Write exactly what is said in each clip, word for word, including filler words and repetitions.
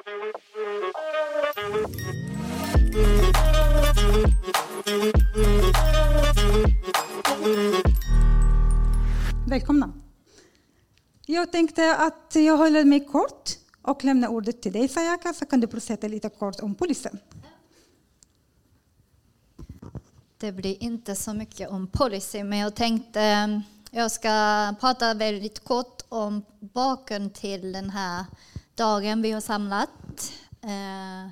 Välkomna. Jag tänkte att jag håller mig kort och lämnar ordet till dig, Sayaka, så kan du berätta lite kort om polisen. Det blir inte så mycket om policy, men jag tänkte jag ska prata väldigt kort om bakgrunden till den här dagen vi har samlat. Eh,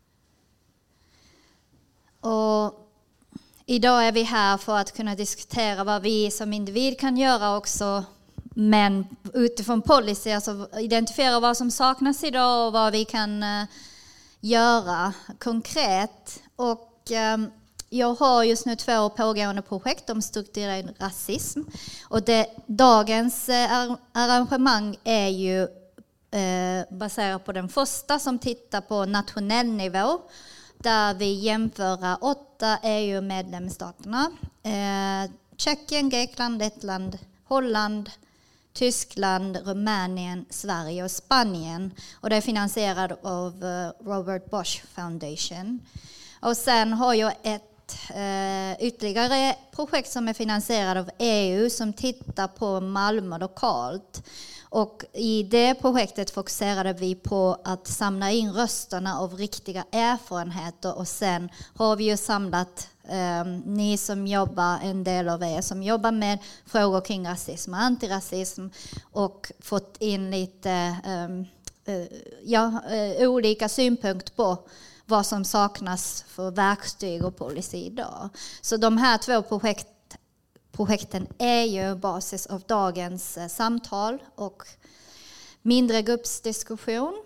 och idag är vi här för att kunna diskutera vad vi som individ kan göra också, men utifrån policy, alltså identifiera vad som saknas idag och vad vi kan eh, göra konkret. Och eh, jag har just nu två pågående projekt om strukturell rasism. Och det, dagens eh, arrangemang är ju eh, baserat på den första som tittar på nationell nivå. Där vi jämför åtta E U-medlemsstaterna. Eh, Tjeckien, Grekland, Lettland, Holland, Tyskland, Rumänien, Sverige och Spanien. Och det är finansierat av uh, Robert Bosch Foundation. Och sen har jag ett uh, ytterligare projekt som är finansierat av E U som tittar på Malmö lokalt. Och i det projektet fokuserade vi på att samla in rösterna av riktiga erfarenheter. Och sen har vi ju samlat Um, ni som jobbar, en del av er som jobbar med frågor kring rasism och antirasism, och fått in lite um, uh, ja, uh, olika synpunkter på vad som saknas för verktyg och policy idag. Så de här två projekt, projekten är ju basis av dagens uh, samtal och mindre gruppsdiskussion.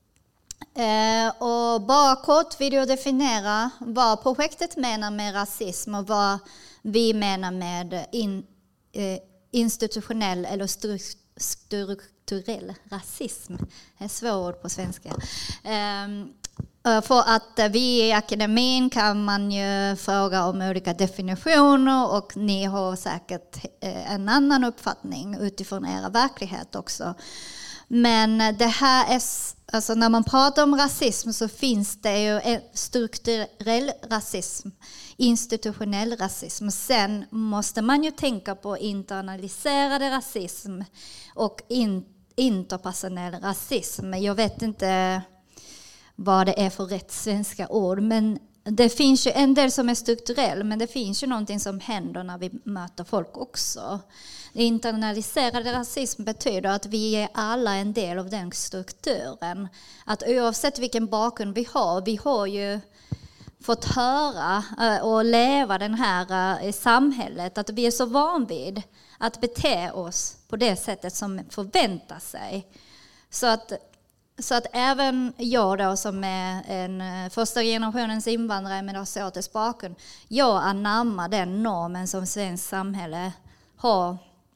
Eh, och bara kort vill jag definiera vad projektet menar med rasism och vad vi menar med in, eh, institutionell eller stru- strukturell rasism. Det är svårt på svenska. Eh, för att vi i akademin kan man ju fråga om olika definitioner, och ni har säkert eh, en annan uppfattning utifrån era verklighet också. Men det här är, alltså när man pratar om rasism så finns det ju en strukturell rasism, institutionell rasism. Sen måste man ju tänka på internaliserad rasism och in, interpersonell rasism. Jag vet inte vad det är för rätt svenska ord, men det finns ju en del som är strukturell, men det finns ju någonting som händer när vi möter folk också. Internaliserad rasism betyder att vi är alla en del av den strukturen. Att oavsett vilken bakgrund vi har, vi har ju fått höra och leva den här i samhället, att vi är så van vid att bete oss på det sättet som förväntar sig. Så att Så att även jag då, som är en första generationens invandrare med asiatisk bakgrund, jag anammar den normen som svensk samhälle har,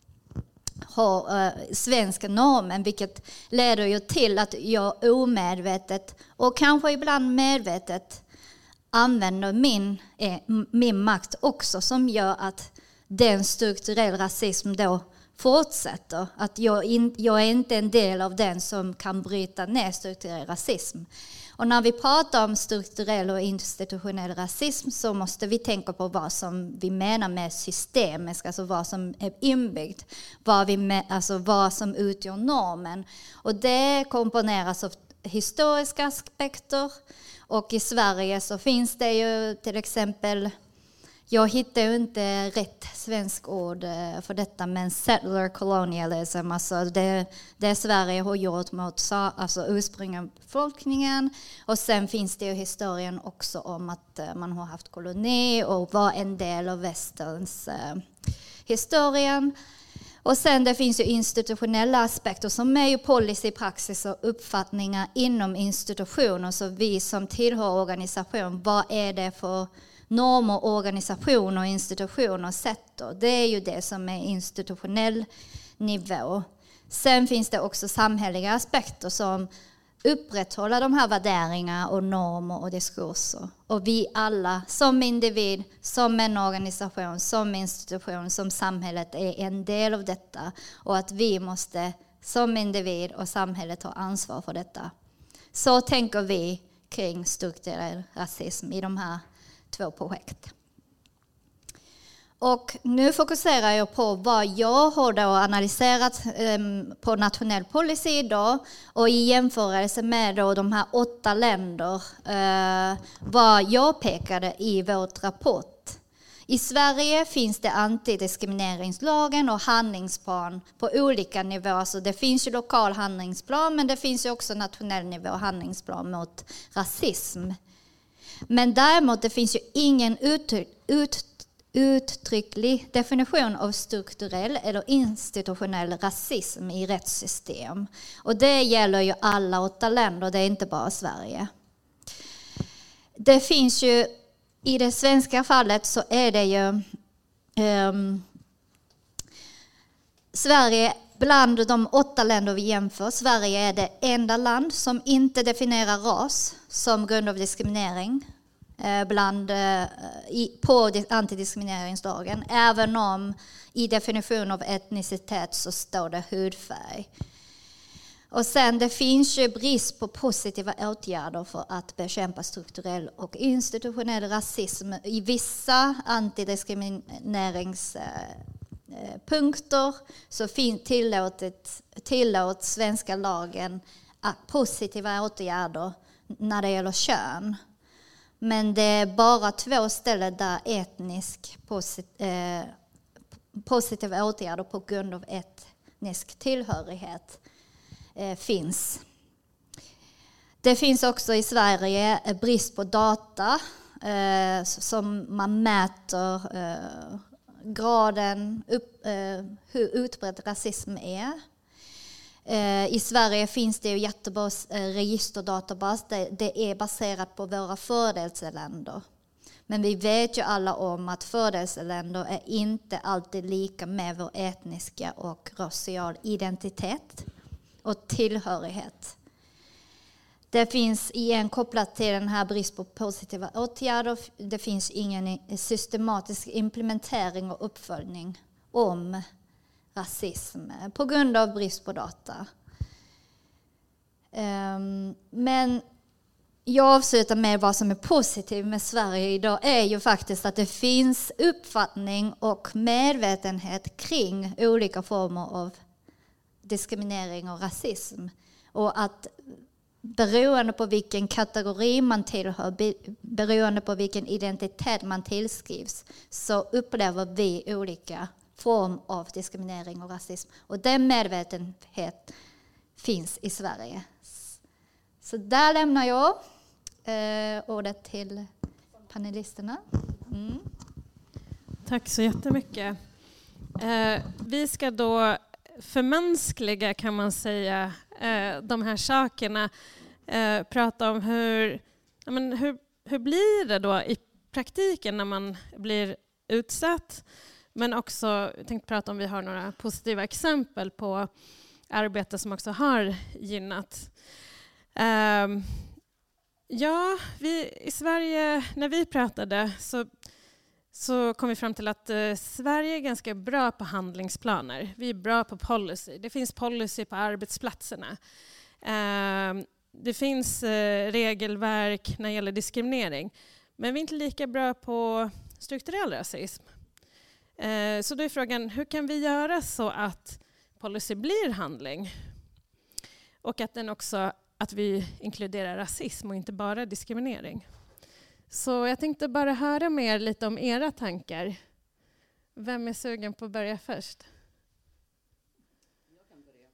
har äh, svenska normen, vilket leder ju till att jag omedvetet och kanske ibland medvetet använder min, eh, min makt också, som gör att den strukturell rasism då fortsätter. Att jag, in, jag är inte en del av den som kan bryta ner strukturell rasism. Och när vi pratar om strukturell och institutionell rasism så måste vi tänka på vad som vi menar med systemisk, alltså vad som är inbyggt, vad, vi med, alltså vad som utgör normen. Och det komponeras av historiska aspekter, och i Sverige så finns det ju till exempel, jag hittar ju inte rätt svensk ord för detta, men settler colonialism, alltså det, det Sverige har gjort mot alltså ursprungliga befolkningen. Och sen finns det ju historien också om att man har haft koloni och var en del av västerns eh, historien. Och sen det finns ju institutionella aspekter som är ju policy, praxis och uppfattningar inom institutioner. Så vi som tillhör organisation, vad är det för normer, organisationer och institutioner sätter? Det är ju det som är institutionell nivå. Sen finns det också samhälleliga aspekter som upprätthåller de här värderingarna och normer och diskurser. Och vi alla som individ, som en organisation, som institution, som samhället är en del av detta. Och att vi måste som individ och samhället ta ansvar för detta. Så tänker vi kring strukturell rasism i de här två projekten. Och nu fokuserar jag på vad jag har då analyserat um, på nationell policy idag och i jämförelse med då de här åtta länder uh, vad jag pekade i vårt rapport. I Sverige finns det antidiskrimineringslagen och handlingsplan på olika nivåer. Så det finns ju lokal handlingsplan, men det finns ju också nationell nivå handlingsplan mot rasism. Men däremot det finns ju ingen ut, ut, uttrycklig definition av strukturell eller institutionell rasism i rättssystem. Och det gäller ju alla åtta länder, det är inte bara Sverige. Det finns ju i det svenska fallet så är det ju um, Sverige bland de åtta länder vi jämför. Sverige är det enda land som inte definierar ras som grund av diskriminering eh, bland, eh, i, på antidiskrimineringslagen. Även om i definition av etnicitet så står det hudfärg. Och sen det finns ju brist på positiva åtgärder för att bekämpa strukturell och institutionell rasism. I vissa antidiskrimineringspunkter så tillåts, tillåts svenska lagen att positiva åtgärder när det gäller kön. Men det är bara två ställen där etnisk posit, eh, positiva åtgärder på grund av etnisk tillhörighet finns. Det finns också i Sverige brist på data eh, som man mäter eh, graden upp, eh, hur utbredd rasism är. Eh, I Sverige finns det ju jättebra eh, registerdatabas. Det, det är baserat på våra fördelseländer. Men vi vet ju alla om att fördelseländer är inte alltid lika med vår etniska och racial identitet och tillhörighet. Det finns igen kopplat till den här brist på positiva åtgärder. Det finns ingen systematisk implementering och uppföljning om rasism på grund av brist på data. Men jag avslutar med vad som är positivt med Sverige idag är ju faktiskt att det finns uppfattning och medvetenhet kring olika former av diskriminering och rasism. Och att beroende på vilken kategori man tillhör, beroende på vilken identitet man tillskrivs, så upplever vi olika form av diskriminering och rasism. Och den medvetenhet finns i Sverige. Så där lämnar jag eh, ordet till panelisterna. Mm. Tack så jättemycket. Eh, vi ska då förmänskliga, kan man säga, eh, de här sakerna. Eh, prata om hur, ja, men hur, hur blir det då i praktiken när man blir utsatt. Men också, jag tänkte prata om vi har några positiva exempel på arbete som också har gynnat. Eh, ja, vi i Sverige, när vi pratade så så kom vi fram till att eh, Sverige är ganska bra på handlingsplaner. Vi är bra på policy. Det finns policy på arbetsplatserna. Eh, det finns eh, regelverk när det gäller diskriminering. Men vi är inte lika bra på strukturell rasism. Eh, så då är frågan, hur kan vi göra så att policy blir handling? Och att den också, att vi inkluderar rasism och inte bara diskriminering. Så jag tänkte bara höra mer lite om era tankar. Vem är sugen på att börja först? Jag kan börja.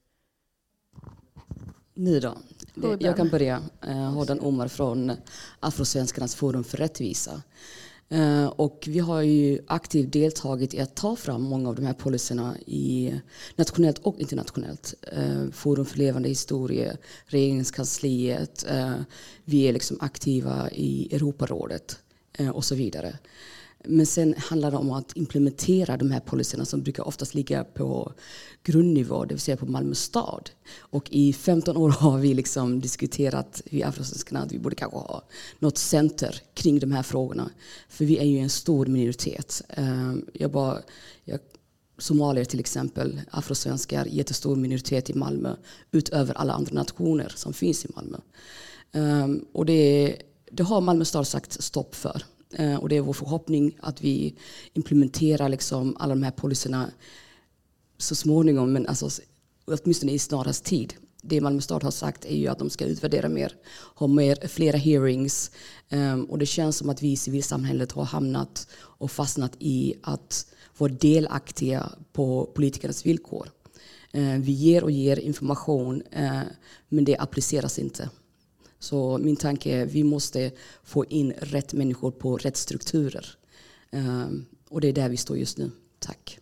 Ni då? Det, jag kan börja. Eh, Hårdan Omar från Afrosvenskarnas forum för rättvisa. Eh, och vi har ju aktivt deltagit i att ta fram många av de här policyerna i nationellt och internationellt. Eh, forum för levande historia, regeringskansliet, eh, vi är liksom aktiva i Europarådet eh, och så vidare. Men sen handlar det om att implementera de här policyerna som brukar oftast ligga på grundnivå, det vill säga på Malmö stad. Och i femton år har vi liksom diskuterat i Afrosvenskarna att vi borde kanske ha något center kring de här frågorna. För vi är ju en stor minoritet. Jag, bara, jag somalier till exempel, afrosvenskar, jättestor minoritet i Malmö utöver alla andra nationer som finns i Malmö. Um, och det, det har Malmö stad sagt stopp för. Uh, och det är vår förhoppning att vi implementerar liksom alla de här policyerna så småningom, men alltså, åtminstone i snarast tid. Det Malmö stad har sagt är ju att de ska utvärdera mer, ha mer, flera hearings. Um, och det känns som att vi i civilsamhället har hamnat och fastnat i att vara delaktiga på politikernas villkor. Uh, vi ger och ger information, uh, men det appliceras inte. Så min tanke är att vi måste få in rätt människor på rätt strukturer. Um, och det är där vi står just nu. Tack.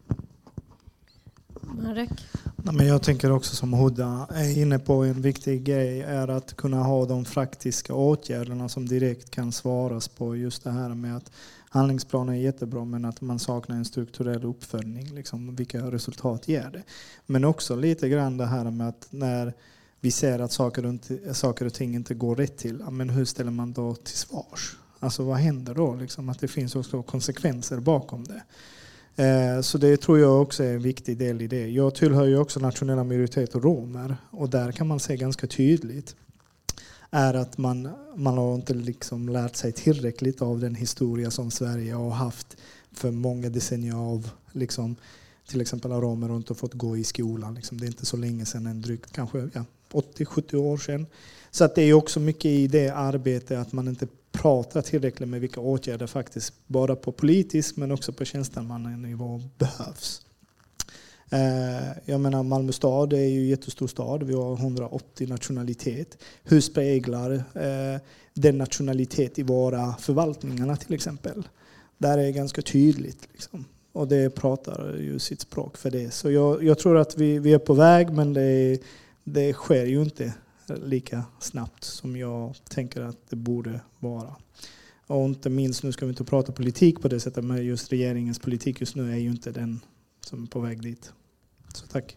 Marek? Nej, men jag tänker också som Huda är inne på, en viktig grej är att kunna ha de praktiska åtgärderna som direkt kan svaras på. Just det här med att handlingsplanen är jättebra, men att man saknar en strukturell uppföljning. Liksom, vilka resultat ger det? Men också lite grann det här med att när vi ser att saker och, saker och ting inte går rätt till, men hur ställer man då till svars? Alltså vad händer då? Liksom, att det finns också konsekvenser bakom det. Så det tror jag också är en viktig del i det. Jag tillhör ju också nationella minoriteter och romer, och där kan man se ganska tydligt är att man, man har inte liksom lärt sig tillräckligt av den historia som Sverige har haft för många decennier av liksom, till exempel har romer och inte fått gå i skolan. Liksom, det är inte så länge sedan, en drygt kanske ja, åttio till sjuttio år sedan. Så att det är också mycket i det arbetet att man inte pratar tillräckligt med vilka åtgärder faktiskt bara på politisk men också på tjänstemannanivå behövs. Jag menar, Malmö stad är ju en jättestor stad. Vi har hundraåttio nationalitet. Hur speglar den nationalitet i våra förvaltningarna till exempel? Där är det ganska tydligt liksom. Och det pratar ju sitt språk för det. Så jag, jag tror att vi, vi är på väg, men det, det sker ju inte lika snabbt som jag tänker att det borde vara. Och inte minst, nu ska vi inte prata politik på det sättet, men just regeringens politik just nu är ju inte den som är på väg dit. Så tack.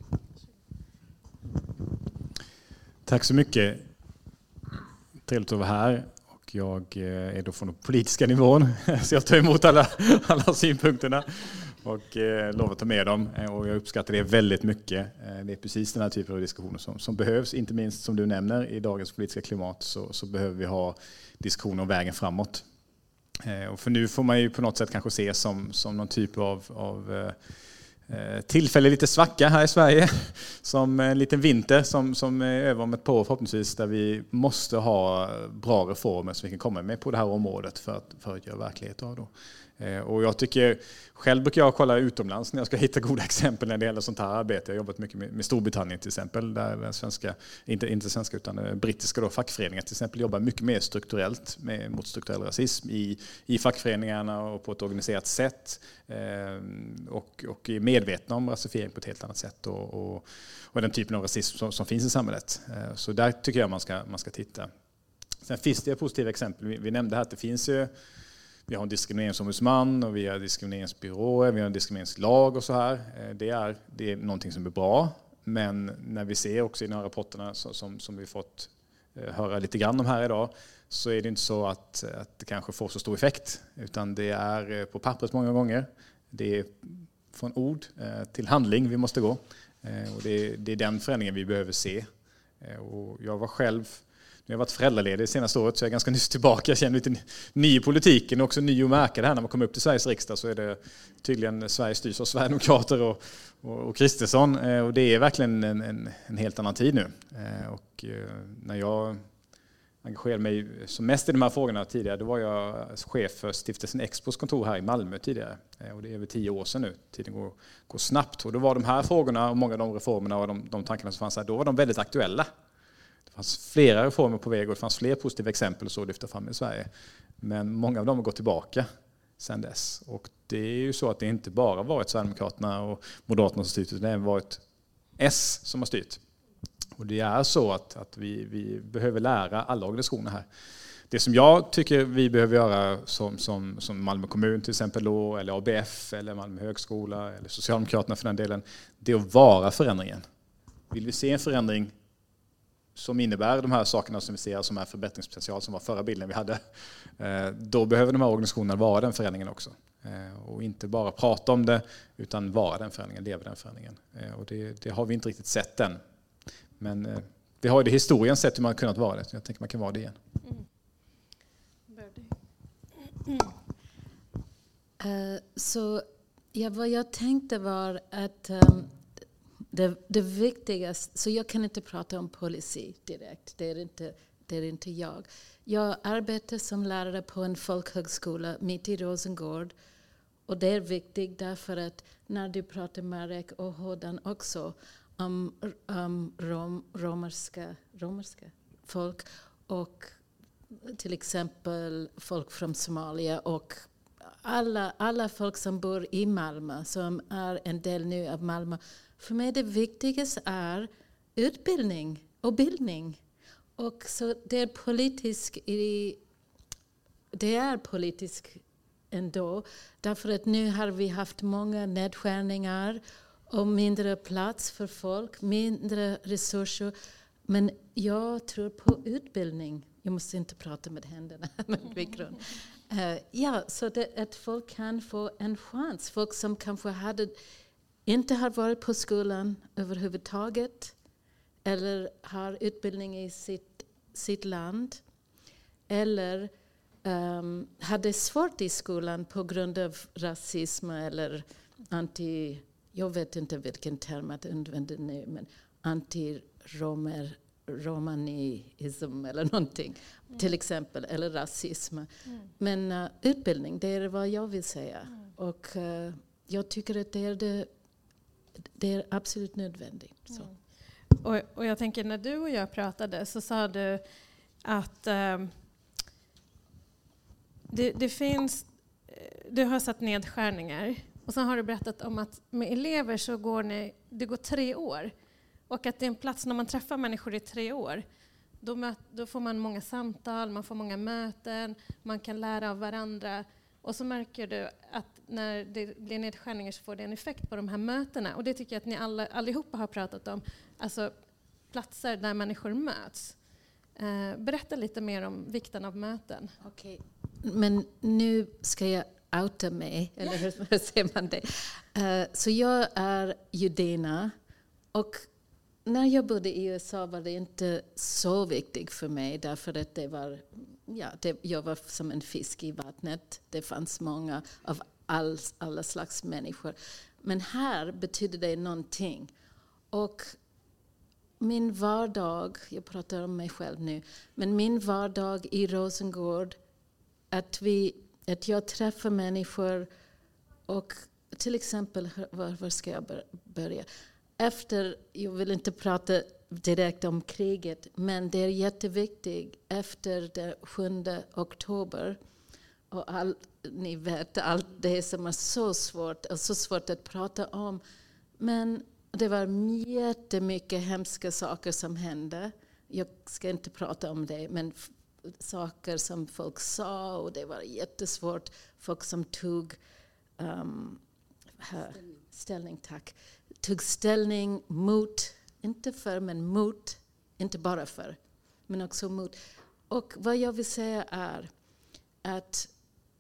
Tack så mycket. Trevligt att vara här. Och jag är då från den politiska nivån, så jag tar emot alla, alla synpunkterna och eh, lovar att ta med dem. Och jag uppskattar det väldigt mycket. Det är precis den här typen av diskussioner som, som behövs. Inte minst som du nämner, i dagens politiska klimat så, så behöver vi ha diskussioner om vägen framåt. Eh, och för nu får man ju på något sätt kanske se som, som någon typ av, av eh, tillfälle lite svacka här i Sverige. Som en liten vinter som, som är över om ett par år förhoppningsvis, där vi måste ha bra reformer som vi kan komma med på det här området för att, för att göra verklighet av då. Och jag tycker, själv brukar jag kolla utomlands när jag ska hitta goda exempel när det gäller sånt här arbete. Jag har jobbat mycket med, med Storbritannien till exempel, där den svenska, inte, inte svenska utan brittiska då, fackföreningar till exempel jobbar mycket mer strukturellt med, mot strukturell rasism i, i fackföreningarna och på ett organiserat sätt. Eh, och, och är medvetna om rasifiering på ett helt annat sätt och, och, och den typen av rasism som, som finns i samhället. Eh, så där tycker jag man ska, man ska titta. Sen finns det positiva exempel. Vi, vi nämnde här att det finns ju Vi har en diskrimineringsombudsman och vi har diskrimineringsbyråer, vi har en diskrimineringslag och så här. Det är, det är någonting som är bra, men när vi ser också i de här rapporterna som, som vi fått höra lite grann om här idag, så är det inte så att, att det kanske får så stor effekt, utan det är på pappret många gånger. Det är från ord till handling vi måste gå, och det är, det är den förändringen vi behöver se. Och jag var själv Jag har varit föräldraledig det senaste året, så jag är ganska nyss tillbaka. Jag känner lite ny i politiken och också ny att märka det här. När man kommer upp till Sveriges riksdag så är det tydligen Sverige styrs av Sverigedemokrater och, och, och Kristersson. Och det är verkligen en, en, en helt annan tid nu. Och när jag engagerade mig som mest i de här frågorna tidigare, då var jag chef för Stiftelsen Expos kontor här i Malmö tidigare. Och det är över tio år sedan nu. Tiden går, går snabbt. Och då var de här frågorna och många av de reformerna och de, de tankarna som fanns här, då var de väldigt aktuella. Det fanns flera reformer på väg och det fanns fler positiva exempel så lyfta fram i Sverige. Men många av dem har gått tillbaka sedan dess. Och det är ju så att det inte bara varit Sverigedemokraterna och Moderaterna som styrt, utan det har varit S som har styrt. Och det är så att, att vi, vi behöver lära alla organisationer här. Det som jag tycker vi behöver göra som, som, som Malmö kommun till exempel då, eller A B F eller Malmö högskola eller Socialdemokraterna för den delen, det är att vara förändringen. Vill vi se en förändring, som innebär de här sakerna som vi ser som är förbättringspotential, som var förra bilden vi hade, då behöver de här organisationerna vara den förändringen också. Och inte bara prata om det, utan vara den förändringen, leva den förändringen. Och det, det har vi inte riktigt sett än. Men vi har i det historien sett hur man har kunnat vara det. Så jag tänker man kan vara det igen. Mm. Uh, så ja, vad jag tänkte var att um, det, det viktigaste, så jag kan inte prata om policy direkt, det är inte, det är inte jag. Jag arbetar som lärare på en folkhögskola mitt i Rosengård, och det är viktigt därför att när du pratar Marek och Hådan också om um, rom, romerska, romerska folk och till exempel folk från Somalia och alla, alla folk som bor i Malmö, som är en del nu av Malmö. För mig det viktigaste är utbildning och bildning. Och så det är politisk i, det är politisk ändå. Därför att nu har vi haft många nedskärningar och mindre plats för folk, mindre resurser. Men jag tror på utbildning. Jag måste inte prata med händerna med mikron. Uh, ja, så det, att folk kan få en chans. Folk som kanske hade, inte har varit på skolan överhuvudtaget eller har utbildning i sitt, sitt land eller um, hade svårt i skolan på grund av rasism eller anti, jag vet inte vilken term att använda nu, men anti-romer, romanism eller någonting, mm. till exempel, eller rasism. Mm. Men uh, utbildning, det är vad jag vill säga. Mm. Och uh, jag tycker att det är, det, det är absolut nödvändigt. Så. Mm. Och, och jag tänker, när du och jag pratade så sa du att um, det, det finns, du har satt nedskärningar och sen har du berättat om att med elever så går ni, det går tre år. Och att det är en plats när man träffar människor i tre år. Då, möt, då får man många samtal, man får många möten, man kan lära av varandra. Och så märker du att när det blir nedskärningar så får det en effekt på de här mötena. Och det tycker jag att ni alla, allihopa har pratat om. Alltså platser där människor möts. Eh, berätta lite mer om vikten av möten. Okej, men nu ska jag outa mig, eller hur, hur säger man det? Uh, så jag är judina och när jag bodde i U S A var det inte så viktigt för mig därför att det var, ja, det, jag var som en fisk i vattnet. Det fanns många av all, alla slags människor. Men här betyder det någonting. Och min vardag, jag pratar om mig själv nu, men min vardag i Rosengård, att, vi, att jag träffar människor och till exempel, var, var ska jag börja? Efter, jag vill inte prata direkt om kriget, men det är jätteviktigt efter den sjunde oktober. Och all, ni vet allt det som är så svårt och så svårt att prata om. Men det var jättemycket hemska saker som hände. Jag ska inte prata om det, men f- saker som folk sa och det var jättesvårt. Folk som tog um, här, ställning, tack. tog ställning mot, inte för men mot, inte bara för, men också mot. Och vad jag vill säga är att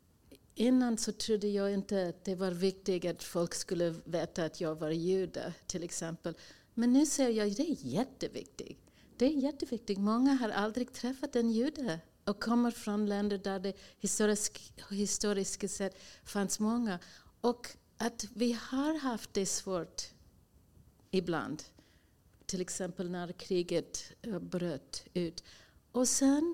innan så trodde jag inte att det var viktigt att folk skulle veta att jag var jude till exempel. Men nu säger jag att det är jätteviktigt. Det är jätteviktigt. Många har aldrig träffat en jude och kommer från länder där det historiskt, historiskt sett fanns många. Och att vi har haft det svårt ibland. Till exempel när kriget uh, bröt ut. Och sen,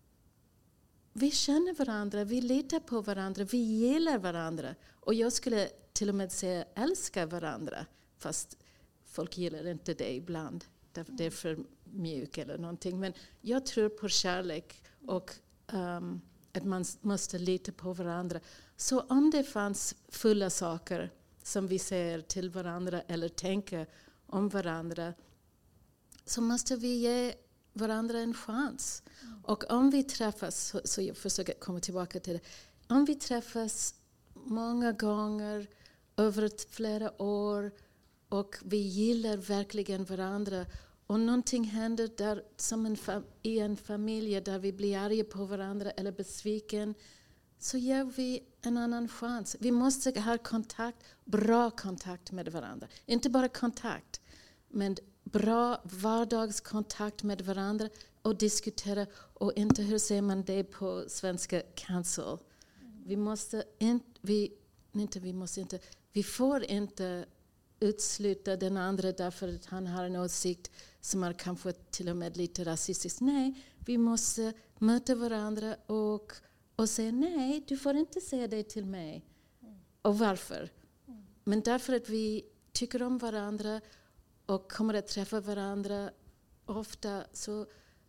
vi känner varandra, vi litar på varandra, vi gillar varandra. Och jag skulle till och med säga älska varandra. Fast folk gillar inte det ibland. Det är för mjuk eller någonting. Men jag tror på kärlek och um, att man måste lita på varandra. Så om det fanns fulla saker som vi säger till varandra eller tänker om varandra, så måste vi ge varandra en chans. Mm. Och om vi träffas, så, så jag försöker komma tillbaka till det, om vi träffas många gånger över flera år och vi gillar verkligen varandra och någonting händer där, som en fam- i en familj där vi blir arga på varandra eller besviken, så ger vi en annan chans. Vi måste ha kontakt, bra kontakt med varandra. Inte bara kontakt, men bra vardagskontakt med varandra och diskutera. Och inte, hur säger man det på svenska, cancel. Vi måste inte, vi, inte, vi måste inte, vi får inte utsluta den andra därför att han har en åsikt som är kanske till och med lite rasistisk. Nej, vi måste möta varandra och, och säga nej, du får inte säga det till mig. Mm. Och varför? Mm. Men därför att vi tycker om varandra och kommer att träffa varandra ofta, så,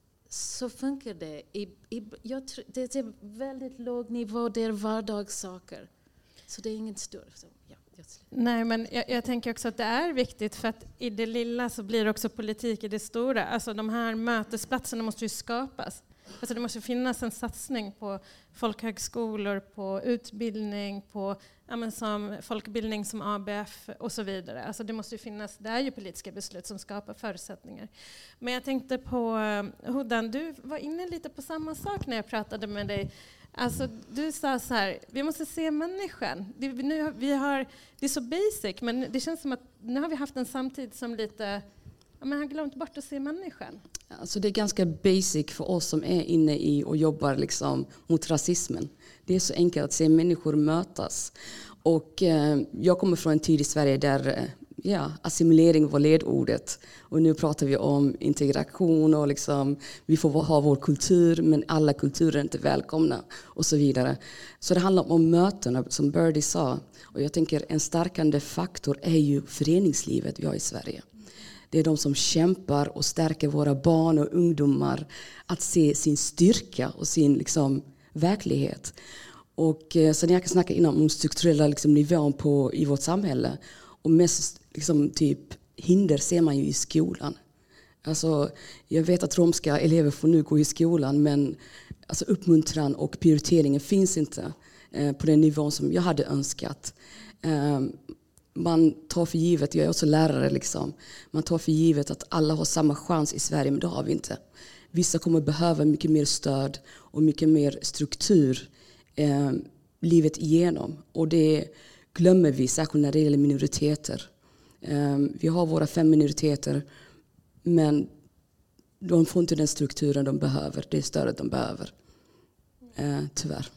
så funkar det. I, i, jag tr- det är väldigt låg nivå, det är vardagssaker. Så det är inget stort. Så, ja, Nej, men jag, jag tänker också att det är viktigt, för att i det lilla så blir också politik i det stora. Alltså de här mötesplatserna måste ju skapas. Alltså det måste finnas en satsning på folkhögskolor, på utbildning, på ja, men som folkbildning som A B F och så vidare. Alltså det måste ju finnas, det är ju politiska beslut som skapar förutsättningar. Men jag tänkte på, Hudan, du var inne lite på samma sak när jag pratade med dig. Alltså, du sa så här, vi måste se människan. Det, nu, vi har, det är så basic, men det känns som att nu har vi haft en samtid som lite, ja, men har glömt bort att se människan. Alltså det är ganska basic för oss som är inne i och jobbar liksom mot rasismen. Det är så enkelt att se människor mötas. Och eh, jag kommer från en tid i Sverige där eh, ja, assimilering var ledordet. Och nu pratar vi om integration och liksom, vi får ha vår kultur, men alla kulturer är inte välkomna och så vidare. Så det handlar om mötena, som Birdie sa. Och jag tänker en starkande faktor är ju föreningslivet vi har i Sverige. Det är de som kämpar och stärker våra barn och ungdomar att se sin styrka och sin liksom, verklighet. Och eh, så när jag kan snacka innan om strukturella liksom, nivån på, i vårt samhälle. Och mest liksom, typ, hinder ser man ju i skolan. Alltså, jag vet att romska elever får nu gå i skolan, men alltså, uppmuntran och prioriteringen finns inte eh, på den nivån som jag hade önskat. Eh, man tar för givet, jag är också lärare, liksom. Man tar för givet att alla har samma chans i Sverige, men det har vi inte. Vissa kommer behöva mycket mer stöd och mycket mer struktur eh, livet igenom. Och det glömmer vi, särskilt när det gäller minoriteter. Eh, vi har våra fem minoriteter, men de får inte den strukturen de behöver, det stödet de behöver. Eh, tyvärr.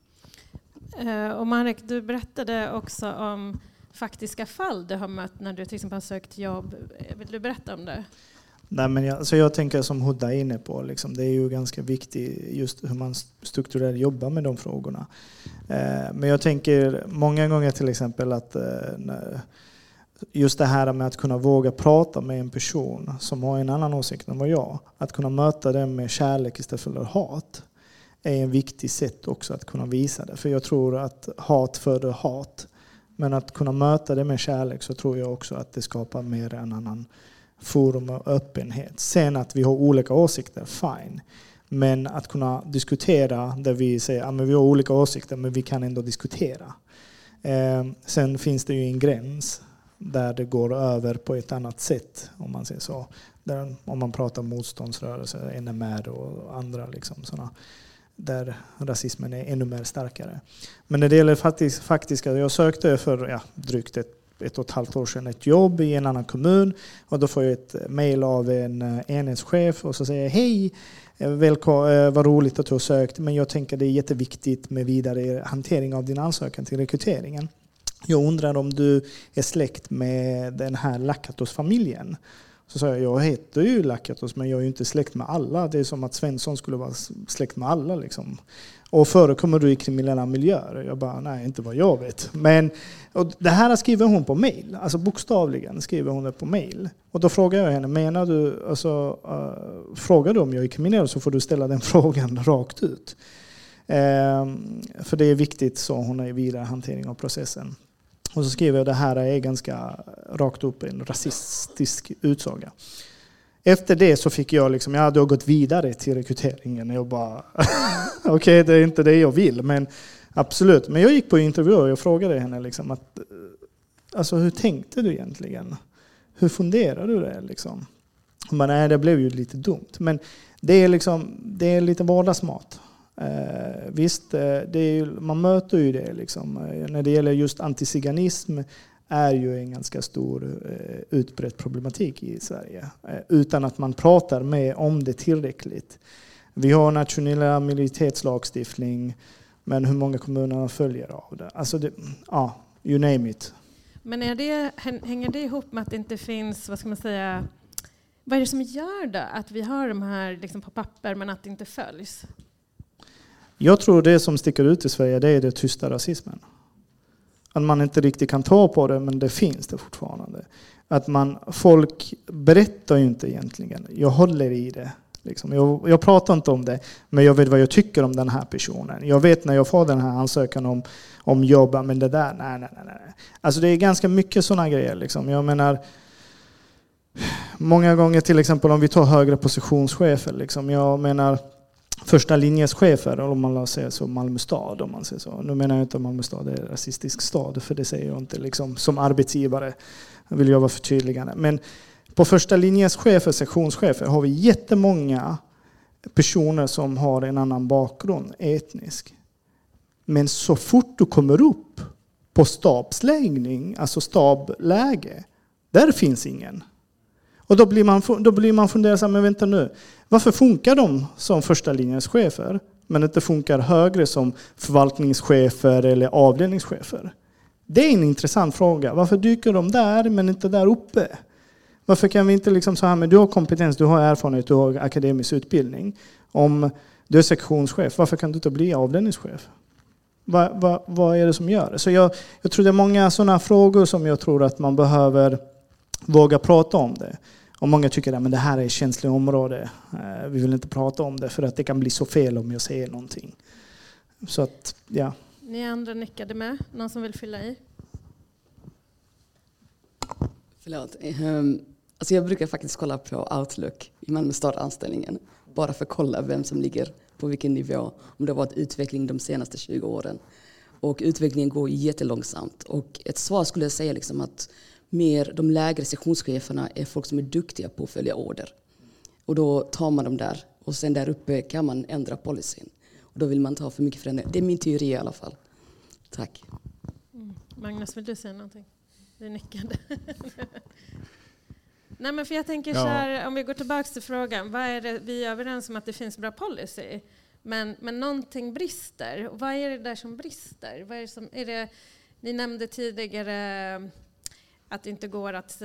Eh, och Marek, du berättade också om faktiska fall du har mött när du till exempel har sökt jobb. Vill du berätta om det? Nej, men jag, så jag tänker som Huda är inne på, liksom, det är ju ganska viktigt just hur man strukturellt jobbar med de frågorna. Eh, men jag tänker många gånger till exempel att eh, just det här med att kunna våga prata med en person som har en annan åsikt än vad jag, att kunna möta den med kärlek istället för hat, är en viktig sätt också att kunna visa det. För jag tror att hat föder hat. Men att kunna möta det med kärlek, så tror jag också att det skapar mer en annan forum och öppenhet. Sen att vi har olika åsikter, fine. Men att kunna diskutera där vi säger att ja, vi har olika åsikter, men vi kan ändå diskutera. Eh, sen finns det ju en gräns där det går över på ett annat sätt, om man säger så. Där, om man pratar motståndsrörelser, N M R och andra liksom sådana, där rasismen är ännu mer starkare. Men när det gäller faktis, faktiska, jag sökte för ja, drygt ett, ett och ett halvt år sedan ett jobb i en annan kommun, och då får jag ett mejl av en enhetschef och så säger jag hej, välkommen, vad roligt att du har sökt, men jag tänker det är jätteviktigt med vidare hantering av din ansökan till rekryteringen. Jag undrar om du är släkt med den här Lakatos-familjen. Så sa jag, jag heter ju Lakatos, men jag är ju inte släkt med alla. Det är som att Svensson skulle vara släkt med alla. Liksom. Och förekommer du i kriminella miljöer? Jag bara, nej, inte vad jag vet. Men och det här skriver hon på mejl. Alltså bokstavligen skriver hon det på mejl. Och då frågar jag henne, menar du, alltså, uh, frågar du om jag är kriminell, så får du ställa den frågan rakt ut. Um, för det är viktigt, så hon är i vidare hantering av processen. Och så skriver jag, det här är ganska rakt upp en rasistisk utsaga. Efter det så fick jag liksom, jag hade gått vidare till rekryteringen. Jag bara, okej, okay, det är inte det jag vill, men absolut. Men jag gick på intervju och jag frågade henne liksom att, alltså hur tänkte du egentligen? Hur funderar du det liksom? Men nej, det blev ju lite dumt. Men det är, liksom, det är lite vardagsmat. Eh, visst, det är ju, man möter ju det. Liksom. När det gäller just antiziganism är ju en ganska stor eh, utbredd problematik i Sverige. Eh, utan att man pratar med om det tillräckligt. Vi har nationella minoritetslagstiftning, men hur många kommuner följer av det? Alltså, det, ja, you name it. Men är det, hänger det ihop med att det inte finns, vad ska man säga, vad är det som gör då att vi har de här liksom på papper men att det inte följs? Jag tror det som sticker ut i Sverige, det är det tysta rasismen. Att man inte riktigt kan ta på det, men det finns det fortfarande. Att man, folk berättar ju inte egentligen. Jag håller i det. Liksom. Jag, jag pratar inte om det, men jag vet vad jag tycker om den här personen. Jag vet när jag får den här ansökan om, om jobb, men det där, nej, nej, nej, nej. Alltså det är ganska mycket sådana grejer. Liksom. Jag menar, många gånger till exempel om vi tar högre positionschefer, liksom, jag menar första linjeschefer, om man säger så, Malmö stad, om man säger så. Nu menar jag inte att Malmö stad är en rasistisk stad, för det säger jag inte liksom, som arbetsgivare, vill jag vara förtydligande. Men på första linjeschefer, sektionschefer, har vi jättemånga personer som har en annan bakgrund, etnisk. Men så fort du kommer upp på stabsläggning, alltså stabläge, där finns ingen. Och då blir man, då blir man fundersam, men vänta nu, varför funkar de som första linjens chefer men inte funkar högre som förvaltningschefer eller avdelningschefer? Det är en intressant fråga. Varför dyker de där men inte där uppe? Varför kan vi inte liksom så här, men du har kompetens, du har erfarenhet, du har akademisk utbildning. Om du är sektionschef, varför kan du inte bli avdelningschef? Vad, vad, vad är det som gör det? Så jag, jag tror det är många sådana frågor som jag tror att man behöver våga prata om det. Och många tycker att det här är ett känsligt område. Vi vill inte prata om det för att det kan bli så fel om jag säger någonting. Så att, ja. Ni andra nickade med. Någon som vill fylla i? Förlåt. Um, alltså jag brukar faktiskt kolla på Outlook i Malmö stad-anställningen. Bara för att kolla vem som ligger på vilken nivå. Om det har varit utveckling de senaste tjugo åren. Och utvecklingen går jättelångsamt. Och ett svar skulle jag säga liksom att mer de lägre sektionscheferna är folk som är duktiga på att följa order. Och då tar man dem där. Och sen där uppe kan man ändra policyn. Och då vill man ta för mycket förändringar. Det är min teori i alla fall. Tack. Mm. Magnus, vill du säga någonting? Du nickade. Nej, men för jag tänker så här, om vi går tillbaka till frågan. Vad är det, vi är överens om att det finns bra policy. Men, men någonting brister. Och vad är det där som brister? Vad är det som, är det, ni nämnde tidigare att det inte går att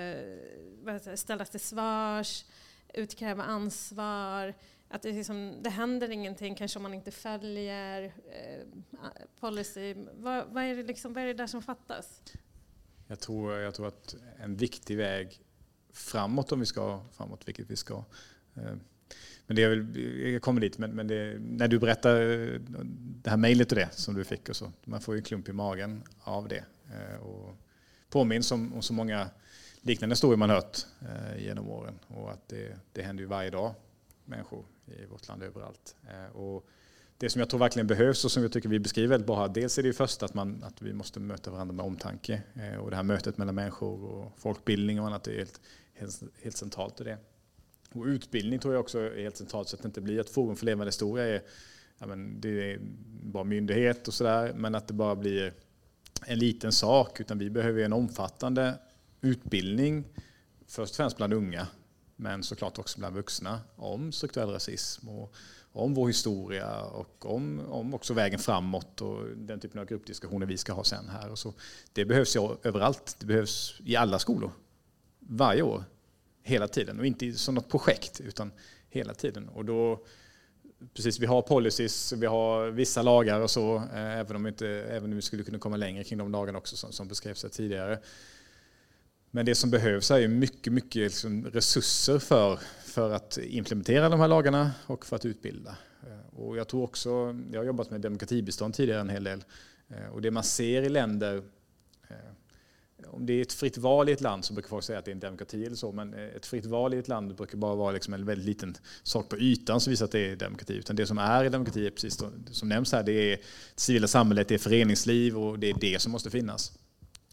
uh, ställas till svars, utkräva ansvar, att det, liksom, det händer ingenting kanske om man inte följer uh, policy. Vad, vad, är det liksom, vad är det där som fattas? Jag tror, jag tror att en viktig väg framåt, om vi ska framåt, vilket vi ska. Uh, men det är väl, jag kommer dit, men, men det, när du berättar det här mejlet och det som du fick och så, man får ju en klump i magen av det. Uh, och påminns om, om så många liknande historier man hört eh, genom åren. Och att det, det händer ju varje dag människor i vårt land överallt. Eh, och det som jag tror verkligen behövs och som jag tycker vi beskriver väldigt bra, dels är det ju först att, man, att vi måste möta varandra med omtanke. Eh, och det här mötet mellan människor och folkbildning och annat är helt, helt, helt centralt i det. Och utbildning tror jag också är helt centralt, så att det inte blir ett forum för levande historia. Är, ja, men det är bara myndighet och sådär, men att det bara blir en liten sak, utan vi behöver en omfattande utbildning, först och främst bland unga, men såklart också bland vuxna, om strukturell rasism och om vår historia och om, om också vägen framåt och den typen av gruppdiskussioner vi ska ha sen här. Och så. Det behövs ju överallt, det behövs i alla skolor, varje år, hela tiden, och inte som något projekt utan hela tiden. Och då precis, vi har policies, vi har vissa lagar och så, eh, även om vi inte, även om vi skulle kunna komma längre kring de lagarna också som, som beskrevs här tidigare. Men det som behövs är ju mycket, mycket liksom resurser för, för att implementera de här lagarna och för att utbilda. Eh, och jag tror också, jag har jobbat med demokratibistånd tidigare en hel del, eh, och det man ser i länder, eh, om det är ett fritt val i ett land så brukar folk säga att det är en demokrati eller så, men ett fritt val i ett land brukar bara vara liksom en väldigt liten sak på ytan som visar att det är demokrati. Utan det som är i demokrati är precis som nämns här, det är det civila samhället, det är föreningsliv och det är det som måste finnas.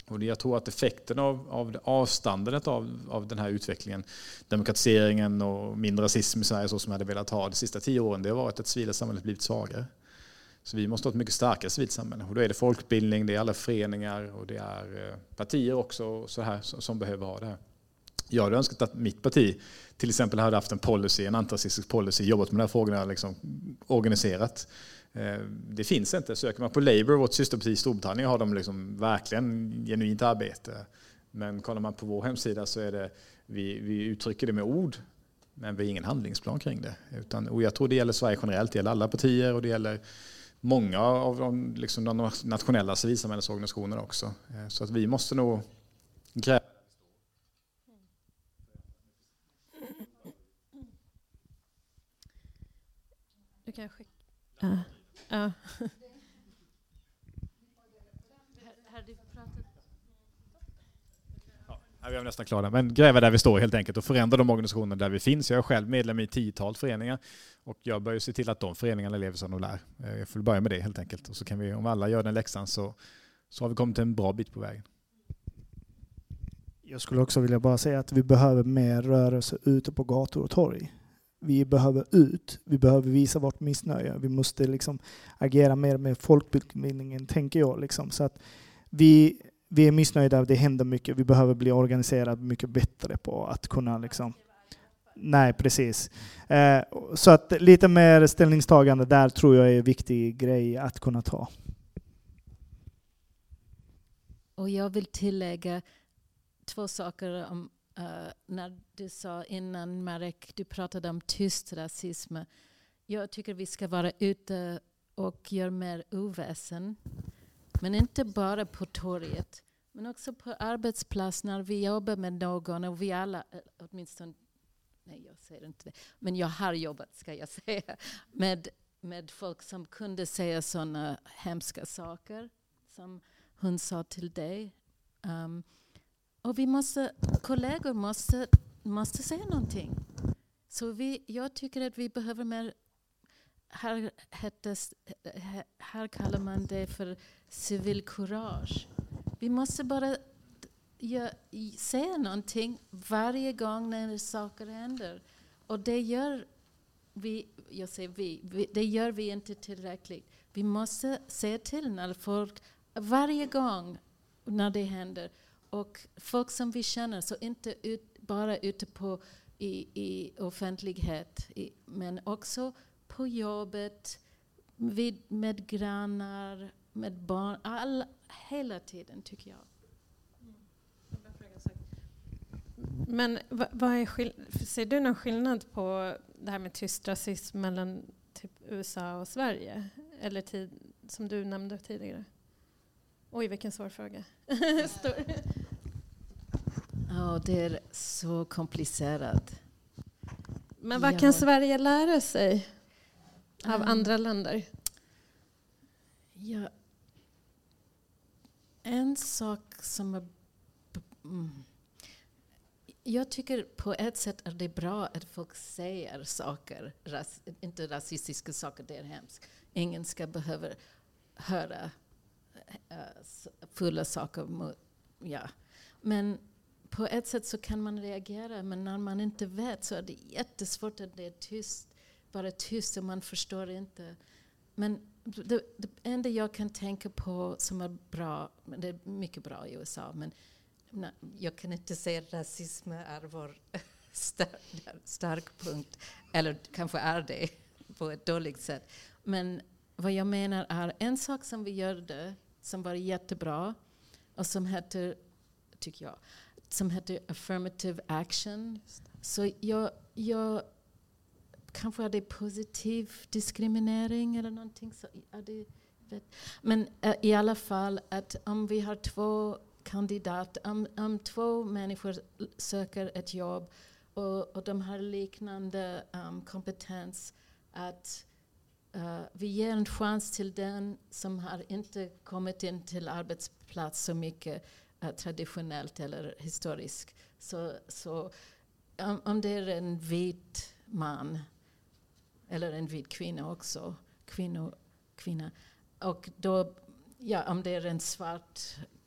Och jag tror att effekten av, av avstandandet av, av den här utvecklingen, demokratiseringen och mindre rasism i Sverige så som jag hade velat ha de sista tio åren, det har varit att civila samhället blivit svagare. Så vi måste ha ett mycket starkare civilt samhälle. Och då är det folkbildning, det är alla föreningar och det är partier också så här, som behöver ha det här. Jag hade önskat att mitt parti till exempel hade haft en policy, en antirasistisk policy, jobbat med de här frågorna liksom, organiserat. Det finns inte. Söker man på Labour, vårt systerparti i Storbritannien, har de liksom verkligen genuint arbete. Men kollar man på vår hemsida så är det, vi, vi uttrycker det med ord, men vi har ingen handlingsplan kring det. Utan, och jag tror det gäller Sverige generellt, det gäller alla partier och det gäller många av de, liksom, de nationella civilsamhällesorganisationerna också. Så att vi måste nog gräva. Du kan skicka. Ja. Ja. Ja, vi är nästan klara. Men gräva där vi står helt enkelt och förändra de organisationer där vi finns. Jag är själv medlem i tiotal föreningar och jag bör ju se till att de föreningarna lever som de lär. Jag får börja med det helt enkelt. Och så kan vi, om alla gör den läxan så, så har vi kommit en bra bit på vägen. Jag skulle också vilja bara säga att vi behöver mer rörelse ute på gator och torg. Vi behöver ut, vi behöver visa vårt missnöje. Vi måste liksom agera mer med folkbildningen, tänker jag. Liksom. Så att vi, vi är missnöjda, det händer mycket. Vi behöver bli organiserade mycket bättre på att kunna... Liksom, nej, precis. Eh, så att lite mer ställningstagande där tror jag är en viktig grej att kunna ta. Och jag vill tillägga två saker om Uh, när du sa innan, Marek, du pratade om tyst rasism. Jag tycker vi ska vara ute och göra mer oväsen. Men inte bara på torget. Men också på arbetsplats när vi jobbar med någon. Och vi alla, åtminstone, nej jag säger inte det. Men jag har jobbat, ska jag säga. Med, med folk som kunde säga sådana hemska saker. Som hon sa till dig. Um, Och vi måste, kollegor måste, måste säga någonting. Så vi, jag tycker att vi behöver mer, här, hettes, här kallar man det för civilkurage. Vi måste bara ja, säga någonting varje gång när saker händer. Och det gör vi, jag säger vi, vi, det gör vi inte tillräckligt. Vi måste se till när folk, varje gång när det händer, och folk som vi känner, så inte ut, bara ute på i, i offentlighet, i, men också på jobbet, vid, med grannar, med barn, all, hela tiden tycker jag. Men vad, vad är skill- ser du någon skillnad på det här med tyst rasism mellan typ U S A och Sverige? Eller tid, som du nämnde tidigare? Oj, vilken svår fråga. Ja, det är så komplicerat. Men vad ja. kan Sverige lära sig av um, andra länder? Ja, en sak som är... Mm, jag tycker på ett sätt är det bra att folk säger saker, ras, inte rasistiska saker, det är hemskt. Ingen ska behöva höra fulla saker mot, ja. Men på ett sätt så kan man reagera, men när man inte vet så är det jättesvårt att det är tyst, bara tyst och man förstår inte. Men det, det enda jag kan tänka på som är bra, det är mycket bra i U S A, men nej, jag kan inte säga att rasism är vår stark, stark punkt, eller kanske är det på ett dåligt sätt. Men vad jag menar är en sak som vi gjorde som var jättebra och som heter, tycker jag, som heter affirmative action. Så jag, jag kanske är det positiv diskriminering eller någonting så är det, vet. Men uh, i alla fall att om vi har två kandidater, om, om två människor söker ett jobb och, och de har liknande um, kompetens, att Uh, vi ger en chans till den som har inte kommit in till arbetsplats så mycket uh, traditionellt eller historiskt. Så, så um, om det är en vit man eller en vit kvinna också, kvinno, kvinna, och då, ja, om det är en svart